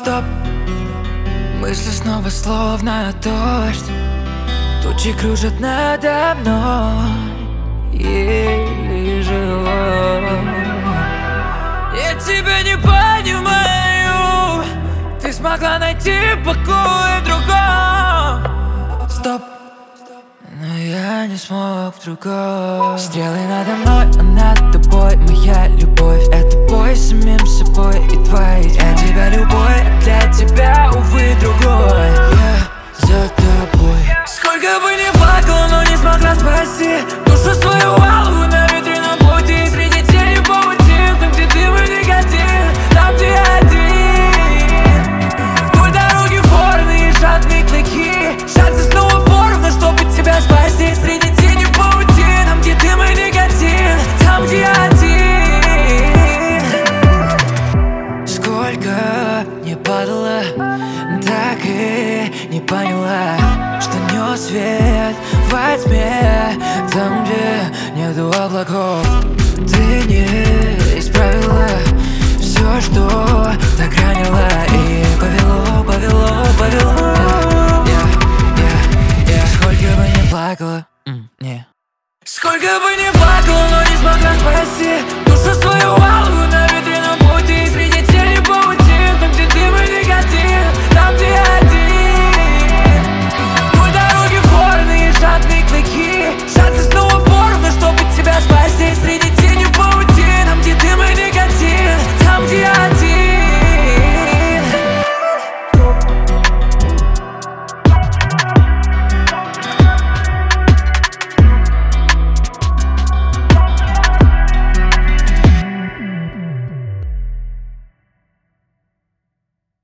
Стоп, мысли снова словно дождь. Тучи кружат надо мной, еле живой. Я тебя не понимаю, ты смогла найти покой в другом. Стоп, но я не смог в другом. Стрелы надо мной, а над тобой моя любовь. Это бой с самим собой и твоей тьмой. Я тебя любой, а для тебя, увы, другой. Я за тобой. Сколько бы ни плакала, но не смогла спасти душу свою алую на ветреном пути. Среди тени паутин, там где ты мой негатив, там где один. Вдоль дороги ворны и жадные клыки, шансы снова поровну, чтобы тебя спасти. Среди тени паутин, там где ты мой негатив, там где один. Сколько не падала, так и не поняла, что нес свет во тьме, там, где нету облаков. Ты не исправила все, что так ранило, и повело. Сколько бы ни плакала, не. Сколько бы ни плакала, но не смогла спасти